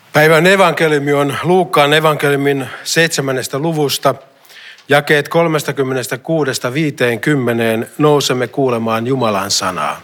Päivän evankeliumi on Luukkaan evankeliumin 7. luvusta, jakeet 36–50. Nousemme kuulemaan Jumalan sanaa.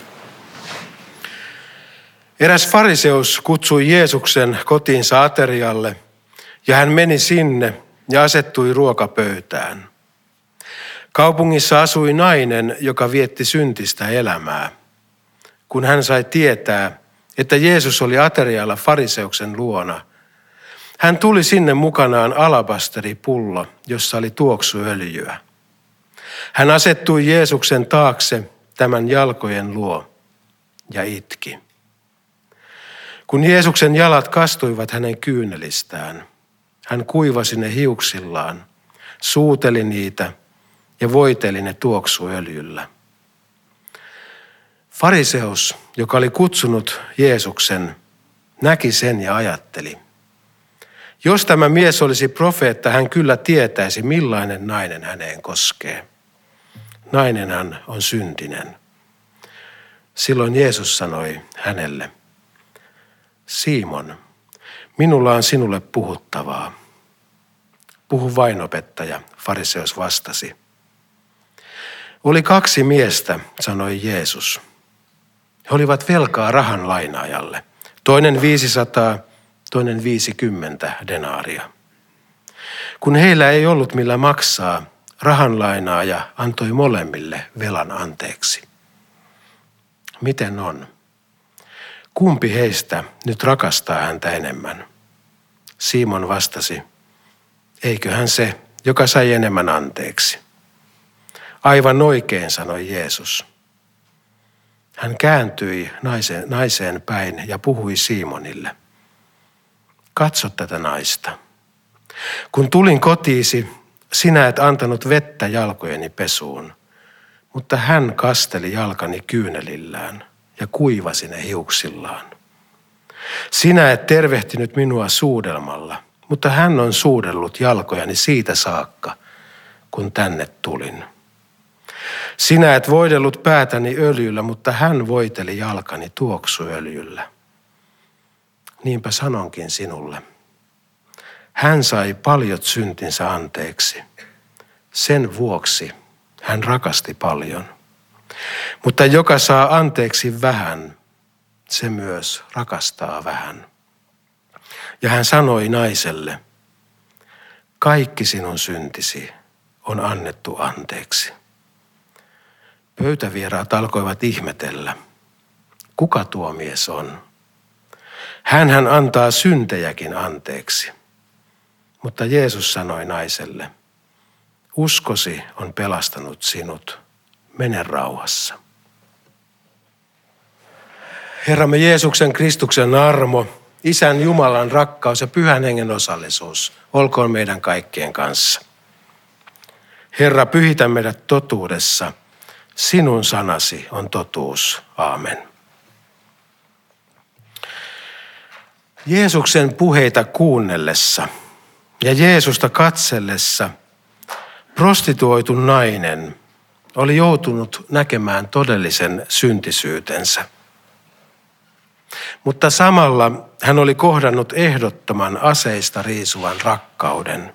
Eräs fariseus kutsui Jeesuksen kotiinsa aterialle, ja hän meni sinne ja asettui ruokapöytään. Kaupungissa asui nainen, joka vietti syntistä elämää. Kun hän sai tietää, että Jeesus oli aterialla fariseuksen luona, hän tuli sinne mukanaan alabasteripullo, jossa oli tuoksuöljyä. Hän asettui Jeesuksen taakse tämän jalkojen luo ja itki. Kun Jeesuksen jalat kastuivat hänen kyynelistään, hän kuivasi ne hiuksillaan, suuteli niitä ja voiteli ne tuoksuöljyllä. Fariseus, joka oli kutsunut Jeesuksen, näki sen ja ajatteli: jos tämä mies olisi profeetta, hän kyllä tietäisi, millainen nainen häneen koskee. Nainenhan on syntinen. Silloin Jeesus sanoi hänelle: Simon, minulla on sinulle puhuttavaa. Puhu vain, opettaja, fariseus vastasi. Oli 2 miestä, sanoi Jeesus. He olivat velkaa rahan lainaajalle. Toinen 500, toinen 50 denaaria. Kun heillä ei ollut millä maksaa, rahanlainaaja antoi molemmille velan anteeksi. Miten on? Kumpi heistä nyt rakastaa häntä enemmän? Simon vastasi: eiköhän se, joka sai enemmän anteeksi. Aivan oikein, sanoi Jeesus. Hän kääntyi naiseen päin ja puhui Simonille: katso tätä naista. Kun tulin kotiisi, sinä et antanut vettä jalkojeni pesuun, mutta hän kasteli jalkani kyynelillään ja kuivasi ne hiuksillaan. Sinä et tervehtinyt minua suudelmalla, mutta hän on suudellut jalkojani siitä saakka, kun tänne tulin. Sinä et voidellut päätäni öljyllä, mutta hän voiteli jalkani tuoksuöljyllä. Niinpä sanonkin sinulle: hän sai paljot syntinsä anteeksi. Sen vuoksi hän rakasti paljon. Mutta joka saa anteeksi vähän, se myös rakastaa vähän. Ja hän sanoi naiselle: kaikki sinun syntisi on annettu anteeksi. Pöytävieraat alkoivat ihmetellä: kuka tuo mies on? Hänhän antaa syntejäkin anteeksi. Mutta Jeesus sanoi naiselle: uskosi on pelastanut sinut. Mene rauhassa. Herramme Jeesuksen Kristuksen armo, Isän Jumalan rakkaus ja Pyhän Hengen osallisuus olkoon meidän kaikkien kanssa. Herra, pyhitä meidät totuudessa. Sinun sanasi on totuus. Aamen. Jeesuksen puheita kuunnellessa ja Jeesusta katsellessa prostituoitu nainen oli joutunut näkemään todellisen syntisyytensä. Mutta samalla hän oli kohdannut ehdottoman aseista riisuvan rakkauden.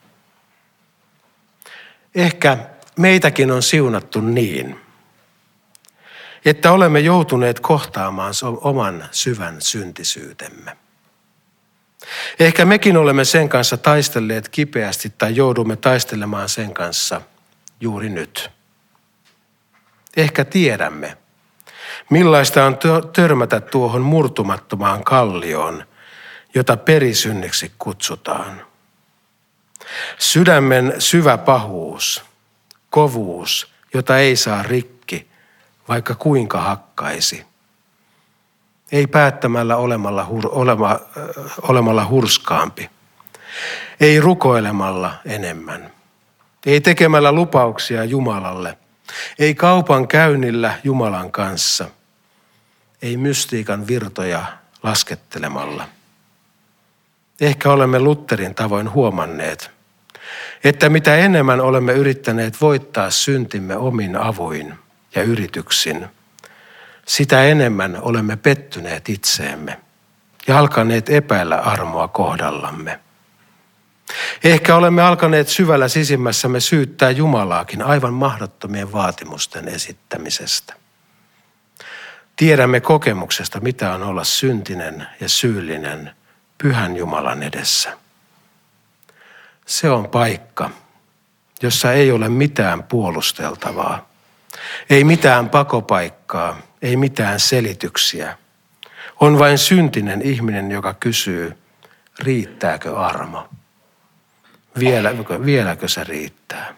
Ehkä meitäkin on siunattu niin, että olemme joutuneet kohtaamaan oman syvän syntisyytemme. Ehkä mekin olemme sen kanssa taistelleet kipeästi tai joudumme taistelemaan sen kanssa juuri nyt. Ehkä tiedämme, millaista on törmätä tuohon murtumattomaan kallioon, jota perisynniksi kutsutaan. Sydämen syvä pahuus, kovuus, jota ei saa rikki, vaikka kuinka hakkaisi. Ei päättämällä olemalla hurskaampi. Ei rukoilemalla enemmän. Ei tekemällä lupauksia Jumalalle. Ei kaupan käynnillä Jumalan kanssa. Ei mystiikan virtoja laskettelemalla. Ehkä olemme Lutherin tavoin huomanneet, että mitä enemmän olemme yrittäneet voittaa syntimme omin avuin ja yrityksin, sitä enemmän olemme pettyneet itseemme ja alkaneet epäillä armoa kohdallamme. Ehkä olemme alkaneet syvällä sisimmässämme syyttää Jumalaakin aivan mahdottomien vaatimusten esittämisestä. Tiedämme kokemuksesta, mitä on olla syntinen ja syyllinen pyhän Jumalan edessä. Se on paikka, jossa ei ole mitään puolusteltavaa, ei mitään pakopaikkaa, ei mitään selityksiä. On vain syntinen ihminen, joka kysyy, riittääkö armo? Vieläkö se riittää?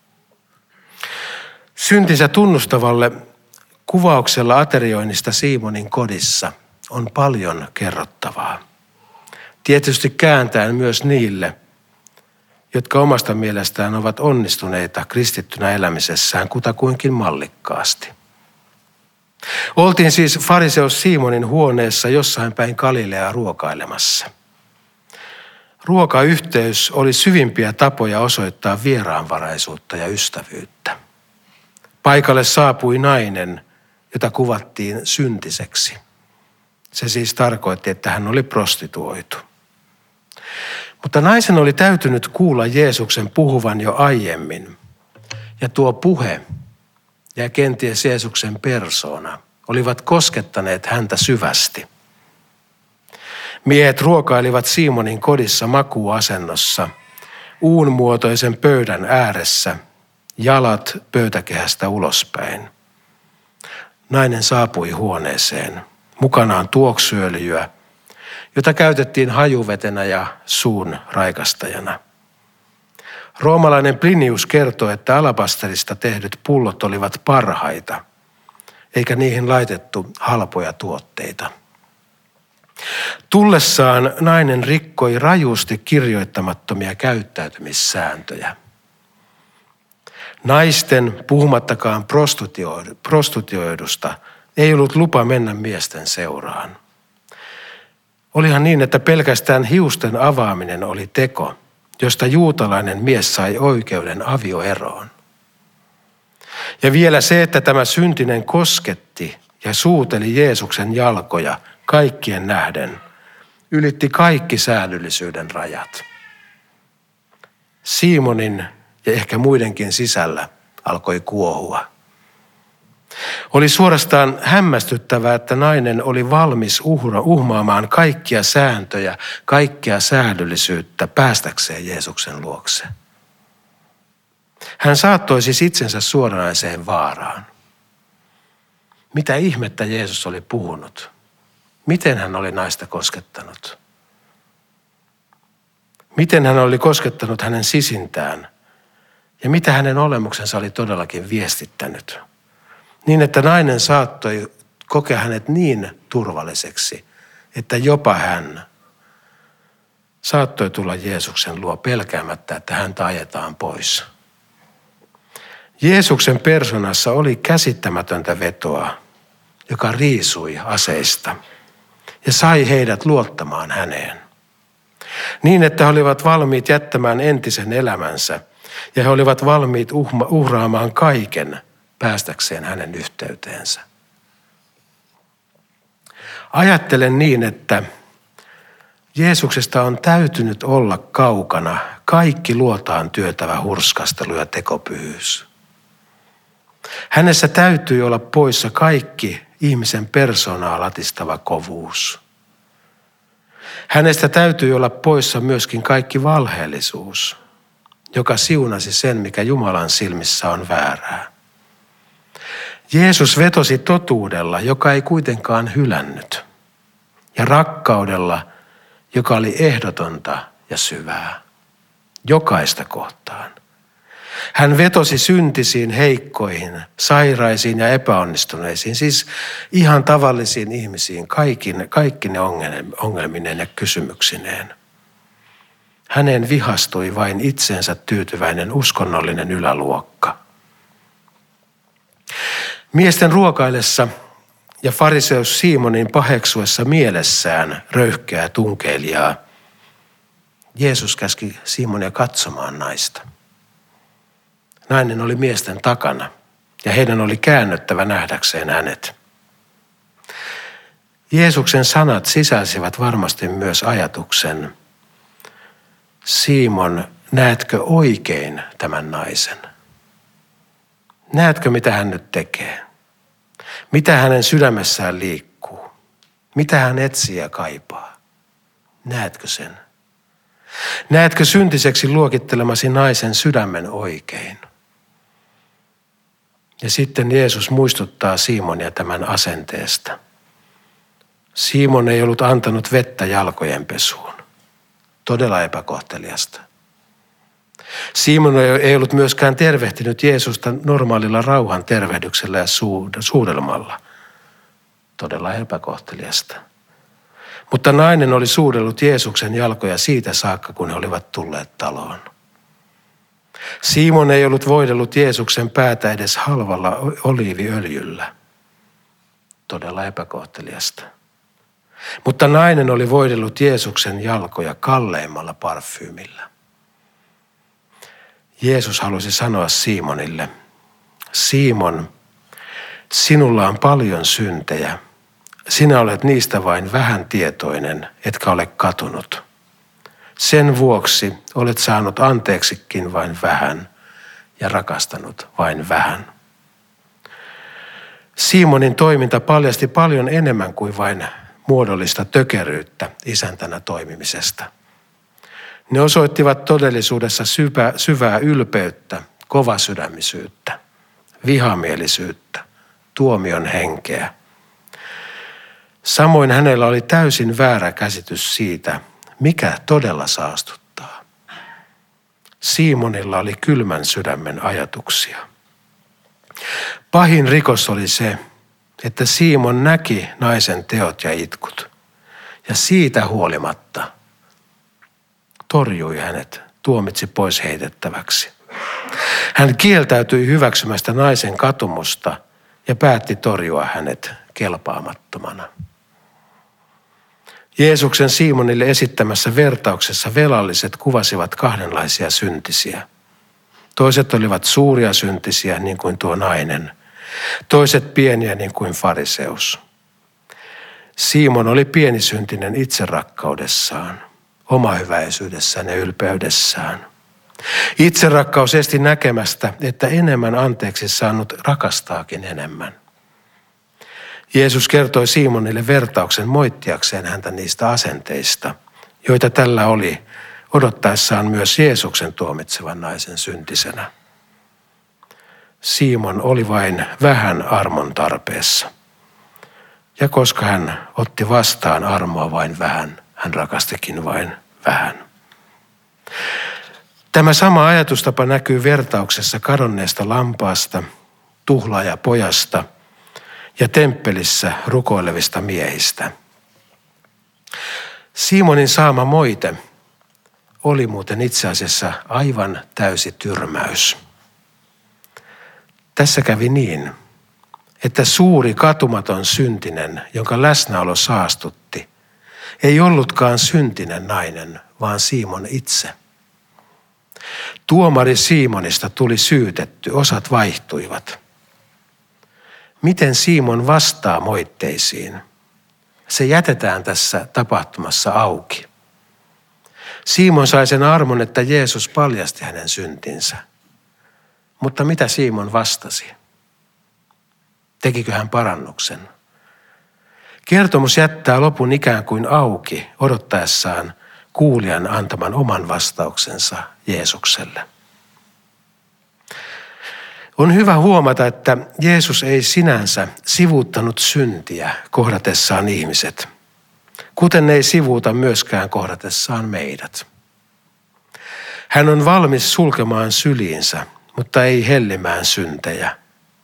Syntinsä tunnustavalle kuvauksella aterioinnista Simonin kodissa on paljon kerrottavaa. Tietysti kääntäen myös niille, jotka omasta mielestään ovat onnistuneita kristittynä elämisessään kutakuinkin mallikkaasti. Oltiin siis fariseus Simonin huoneessa jossain päin Galileaa ruokailemassa. Ruokayhteys oli syvimpiä tapoja osoittaa vieraanvaraisuutta ja ystävyyttä. Paikalle saapui nainen, jota kuvattiin syntiseksi. Se siis tarkoitti, että hän oli prostituoitu. Mutta naisen oli täytynyt kuulla Jeesuksen puhuvan jo aiemmin. Ja tuo puhe ja kenties Jeesuksen persoona olivat koskettaneet häntä syvästi. Miehet ruokailivat Simonin kodissa makuuasennossa, uunmuotoisen pöydän ääressä, jalat pöytäkehästä ulospäin. Nainen saapui huoneeseen, mukanaan tuoksuöljyä, jota käytettiin hajuvetenä ja suun raikastajana. Roomalainen Plinius kertoo, että alabasterista tehdyt pullot olivat parhaita, eikä niihin laitettu halpoja tuotteita. Tullessaan nainen rikkoi rajusti kirjoittamattomia käyttäytymissääntöjä. Naisten, puhumattakaan prostituoidusta, ei ollut lupa mennä miesten seuraan. Olihan niin, että pelkästään hiusten avaaminen oli teko, josta juutalainen mies sai oikeuden avioeroon. Ja vielä se, että tämä syntinen kosketti ja suuteli Jeesuksen jalkoja kaikkien nähden, ylitti kaikki säädyllisyyden rajat. Simonin ja ehkä muidenkin sisällä alkoi kuohua. Oli suorastaan hämmästyttävää, että nainen oli valmis uhmaamaan kaikkia sääntöjä, kaikkea säädyllisyyttä päästäkseen Jeesuksen luokse. Hän saattoi siis itsensä suoranaiseen vaaraan. Mitä ihmettä Jeesus oli puhunut? Miten hän oli naista koskettanut? Miten hän oli koskettanut hänen sisintään? Ja mitä hänen olemuksensa oli todellakin viestittänyt? Niin, että nainen saattoi kokea hänet niin turvalliseksi, että jopa hän saattoi tulla Jeesuksen luo pelkäämättä, että häntä ajetaan pois. Jeesuksen persoonassa oli käsittämätöntä vetoa, joka riisui aseista ja sai heidät luottamaan häneen. Niin, että he olivat valmiit jättämään entisen elämänsä ja he olivat valmiit uhraamaan kaiken päästäkseen hänen yhteyteensä. Ajattelen niin, että Jeesuksesta on täytynyt olla kaukana kaikki luotaan työtävä hurskastelu ja tekopyhyys. Hänessä täytyy olla poissa kaikki ihmisen persoonaa latistava kovuus. Hänestä täytyy olla poissa myöskin kaikki valheellisuus, joka siunasi sen, mikä Jumalan silmissä on väärää. Jeesus vetosi totuudella, joka ei kuitenkaan hylännyt, ja rakkaudella, joka oli ehdotonta ja syvää, jokaista kohtaan. Hän vetosi syntisiin, heikkoihin, sairaisiin ja epäonnistuneisiin, siis ihan tavallisiin ihmisiin, kaikki ne ongelmineen ja kysymyksineen. Häneen vihastui vain itseensä tyytyväinen uskonnollinen yläluokka. Miesten ruokaillessa ja fariseus Simonin paheksuessa mielessään röyhkeää tunkeilijaa, Jeesus käski Simonia katsomaan naista. Nainen oli miesten takana ja heidän oli käännyttävä nähdäkseen hänet. Jeesuksen sanat sisälsivät varmasti myös ajatuksen: Simon, näetkö oikein tämän naisen? Näetkö, mitä hän nyt tekee? Mitä hänen sydämessään liikkuu? Mitä hän etsii ja kaipaa? Näetkö sen? Näetkö syntiseksi luokittelemasi naisen sydämen oikein? Ja sitten Jeesus muistuttaa Simonia tämän asenteesta. Simon ei ollut antanut vettä jalkojen pesuun. Todella epäkohteliasta. Simon ei ollut myöskään tervehtinyt Jeesusta normaalilla rauhan tervehdyksellä ja suudelmalla. Todella epäkohteliasta. Mutta nainen oli suudellut Jeesuksen jalkoja siitä saakka, kun he olivat tulleet taloon. Simon ei ollut voidellut Jeesuksen päätä edes halvalla oliiviöljyllä. Todella epäkohteliasta. Mutta nainen oli voidellut Jeesuksen jalkoja kalleimmalla parfyymillä. Jeesus halusi sanoa Simonille: Simon, sinulla on paljon syntejä. Sinä olet niistä vain vähän tietoinen, etkä ole katunut. Sen vuoksi olet saanut anteeksikin vain vähän ja rakastanut vain vähän. Simonin toiminta paljasti paljon enemmän kuin vain muodollista tökeryyttä isäntänä toimimisesta. Ne osoittivat todellisuudessa syvää ylpeyttä, kovasydämisyyttä, vihamielisyyttä, tuomion henkeä. Samoin hänellä oli täysin väärä käsitys siitä, mikä todella saastuttaa. Simonilla oli kylmän sydämen ajatuksia. Pahin rikos oli se, että Simon näki naisen teot ja itkut, ja siitä huolimatta torjui hänet, tuomitsi pois heitettäväksi. Hän kieltäytyi hyväksymästä naisen katumusta ja päätti torjua hänet kelpaamattomana. Jeesuksen Simonille esittämässä vertauksessa velalliset kuvasivat kahdenlaisia syntisiä. Toiset olivat suuria syntisiä, niin kuin tuo nainen. Toiset pieniä, niin kuin fariseus. Simon oli pienisyntinen itserakkaudessaan, omahyväisyydessään ja ylpeydessään. Itserakkaus esti näkemästä, että enemmän anteeksi saanut rakastaakin enemmän. Jeesus kertoi Simonille vertauksen moittiakseen häntä niistä asenteista, joita tällä oli odottaessaan myös Jeesuksen tuomitsevan naisen syntisenä. Simon oli vain vähän armon tarpeessa. Ja koska hän otti vastaan armoa vain vähän, hän rakastikin vain vähän. Tämä sama ajatustapa näkyy vertauksessa kadonneesta lampaasta, tuhlaajapojasta ja temppelissä rukoilevista miehistä. Simonin saama moite oli muuten itse asiassa aivan täysi tyrmäys. Tässä kävi niin, että suuri katumaton syntinen, jonka läsnäolo saastutti, ei ollutkaan syntinen nainen, vaan Simon itse. Tuomari Simonista tuli syytetty, osat vaihtuivat. Miten Simon vastaa moitteisiin? Se jätetään tässä tapahtumassa auki. Simon sai sen armon, että Jeesus paljasti hänen syntinsä. Mutta mitä Simon vastasi? Tekikö hän parannuksen? Kertomus jättää lopun ikään kuin auki, odottaessaan kuulijan antaman oman vastauksensa Jeesukselle. On hyvä huomata, että Jeesus ei sinänsä sivuuttanut syntiä kohdatessaan ihmiset, kuten ei sivuuta myöskään kohdatessaan meidät. Hän on valmis sulkemaan syliinsä, mutta ei hellimään syntejä.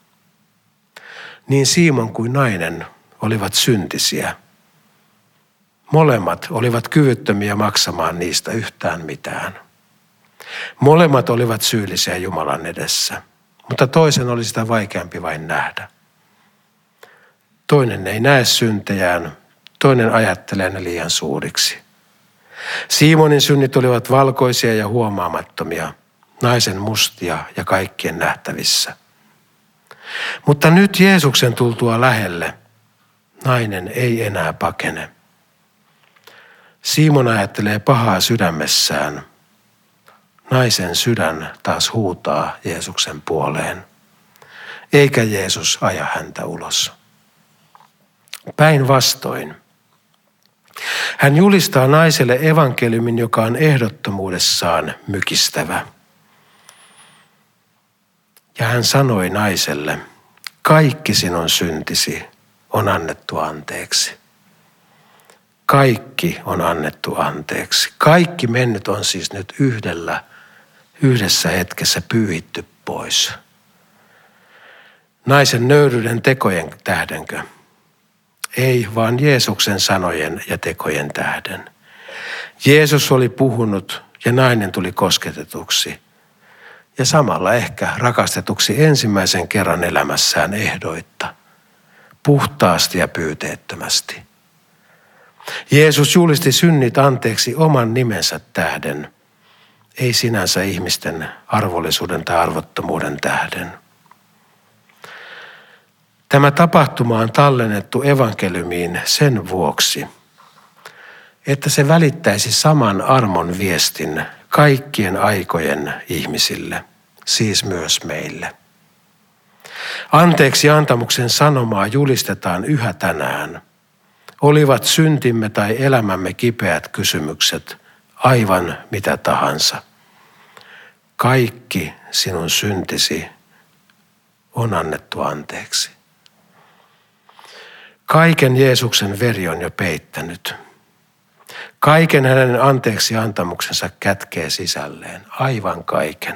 Niin Simon kuin nainen olivat syntisiä. Molemmat olivat kyvyttömiä maksamaan niistä yhtään mitään. Molemmat olivat syyllisiä Jumalan edessä, mutta toisen oli sitä vaikeampi vain nähdä. Toinen ei näe syntejään, toinen ajattelee ne liian suuriksi. Simonin synnit olivat valkoisia ja huomaamattomia, naisen mustia ja kaikkien nähtävissä. Mutta nyt Jeesuksen tultua lähelle nainen ei enää pakene. Simon ajattelee pahaa sydämessään. Naisen sydän taas huutaa Jeesuksen puoleen, eikä Jeesus aja häntä ulos. Päinvastoin. Hän julistaa naiselle evankeliumin, joka on ehdottomuudessaan mykistävä. Ja hän sanoi naiselle, kaikki sinun syntisi on annettu anteeksi. Kaikki on annettu anteeksi. Kaikki mennyt on siis nyt yhdessä hetkessä pyyhitty pois. Naisen nöyryyden tekojen tähdenkö? Ei, vaan Jeesuksen sanojen ja tekojen tähden. Jeesus oli puhunut ja nainen tuli kosketetuksi. Ja samalla ehkä rakastetuksi ensimmäisen kerran elämässään ehdoitta. Puhtaasti ja pyyteettömästi. Jeesus julisti synnit anteeksi oman nimensä tähden, ei sinänsä ihmisten arvollisuuden tai arvottomuuden tähden. Tämä tapahtuma on tallennettu evankeliumiin sen vuoksi, että se välittäisi saman armon viestin kaikkien aikojen ihmisille, siis myös meille. Anteeksi antamuksen sanomaa julistetaan yhä tänään. Olivat syntimme tai elämämme kipeät kysymykset aivan mitä tahansa. Kaikki sinun syntisi on annettu anteeksi. Kaiken Jeesuksen veri on jo peittänyt. Kaiken hänen anteeksi antamuksensa kätkee sisälleen, aivan kaiken.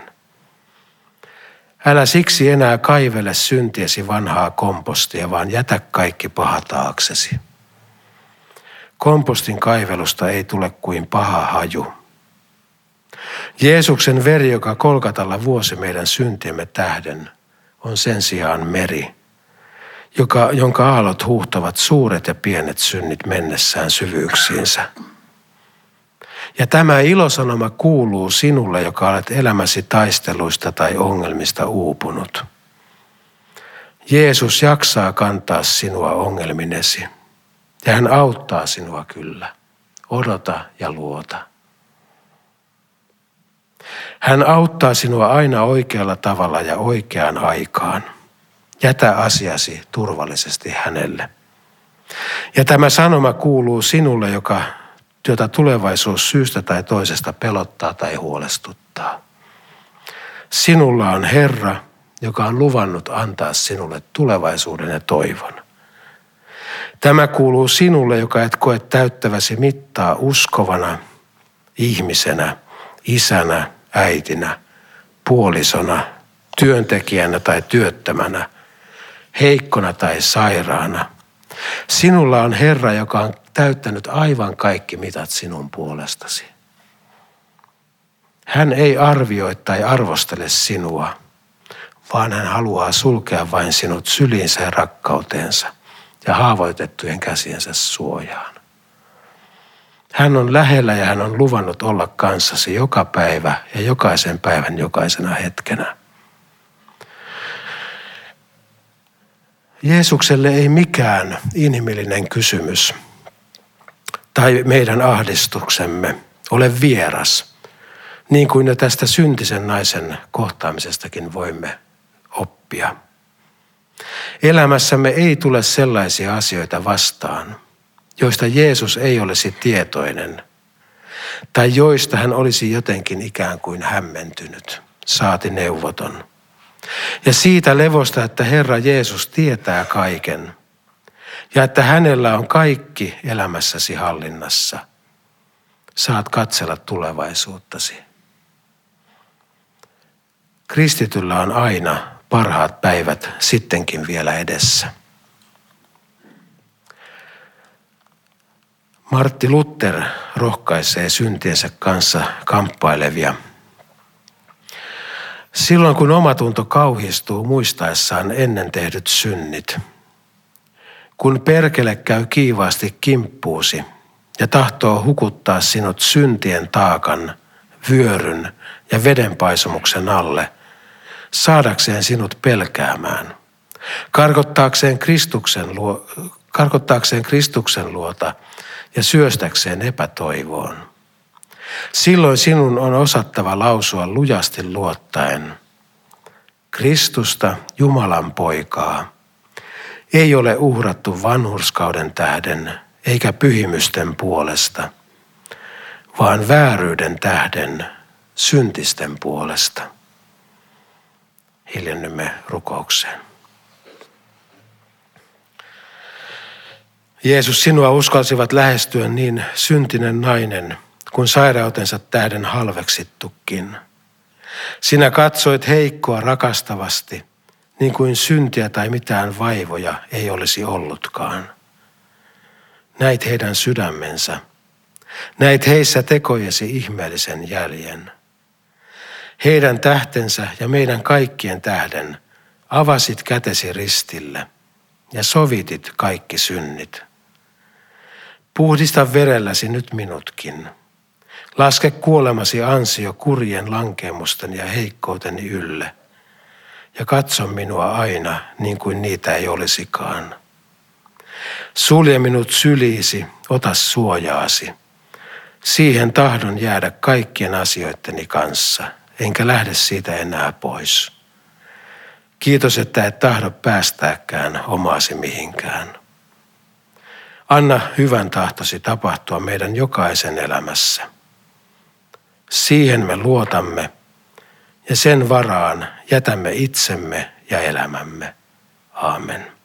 Älä siksi enää kaivele syntiesi vanhaa kompostia, vaan jätä kaikki paha taaksesi. Kompostin kaivelusta ei tule kuin paha haju. Jeesuksen veri, joka Kolkatalla vuosi meidän syntiemme tähden, on sen sijaan meri, jonka aallot huuhtavat suuret ja pienet synnit mennessään syvyyksiinsä. Ja tämä ilosanoma kuuluu sinulle, joka olet elämäsi taisteluista tai ongelmista uupunut. Jeesus jaksaa kantaa sinua ongelminesi. Ja hän auttaa sinua kyllä. Odota ja luota. Hän auttaa sinua aina oikealla tavalla ja oikeaan aikaan. Jätä asiasi turvallisesti hänelle. Ja tämä sanoma kuuluu sinulle, jota tulevaisuus syystä tai toisesta pelottaa tai huolestuttaa. Sinulla on Herra, joka on luvannut antaa sinulle tulevaisuuden ja toivon. Tämä kuuluu sinulle, joka et koe täyttäväsi mittaa uskovana, ihmisenä, isänä, äitinä, puolisona, työntekijänä tai työttömänä, heikkona tai sairaana. Sinulla on Herra, joka on täyttänyt aivan kaikki mitat sinun puolestasi. Hän ei arvioi tai arvostele sinua, vaan hän haluaa sulkea vain sinut syliinsä ja rakkauteensa ja haavoitettujen käsiensä suojaan. Hän on lähellä ja hän on luvannut olla kanssasi joka päivä ja jokaisen päivän jokaisena hetkenä. Jeesukselle ei mikään inhimillinen kysymys tai meidän ahdistuksemme ole vieras, niin kuin jo tästä syntisen naisen kohtaamisestakin voimme oppia. Elämässämme ei tule sellaisia asioita vastaan, joista Jeesus ei olisi tietoinen tai joista hän olisi jotenkin ikään kuin hämmentynyt, saati neuvoton. Ja siitä levosta, että Herra Jeesus tietää kaiken ja että hänellä on kaikki elämässäsi hallinnassa, saat katsella tulevaisuuttasi. Kristityllä on aina parhaat päivät sittenkin vielä edessä. Martti Luther rohkaisee syntiensä kanssa kamppailevia. Silloin kun omatunto kauhistuu muistaessaan ennen tehdyt synnit, kun perkele käy kiivaasti kimppuusi ja tahtoo hukuttaa sinut syntien taakan, vyöryn ja vedenpaisumuksen alle, saadakseen sinut pelkäämään, karkottaakseen Kristuksen luota ja syöstäkseen epätoivoon. Silloin sinun on osattava lausua lujasti luottaen: Kristusta, Jumalan poikaa, ei ole uhrattu vanhurskauden tähden eikä pyhimysten puolesta, vaan vääryyden tähden syntisten puolesta. Hiljennymme rukoukseen. Jeesus, sinua uskalsivat lähestyä niin syntinen nainen kuin sairautensa tähden halveksittukin. Sinä katsoit heikkoa rakastavasti, niin kuin syntiä tai mitään vaivoja ei olisi ollutkaan. Näit heidän sydämensä, näit heissä tekojesi ihmeellisen jäljen. Heidän tähtensä ja meidän kaikkien tähden avasit kätesi ristille ja sovitit kaikki synnit. Puhdista verelläsi nyt minutkin. Laske kuolemasi ansio kurjen lankemusten ja heikkouteni ylle. Ja katso minua aina niin kuin niitä ei olisikaan. Sulje minut syliisi, ota suojaasi. Siihen tahdon jäädä kaikkien asioitteni kanssa, enkä lähde siitä enää pois. Kiitos, että et tahdo päästääkään omaasi mihinkään. Anna hyvän tahtosi tapahtua meidän jokaisen elämässä. Siihen me luotamme ja sen varaan jätämme itsemme ja elämämme. Aamen.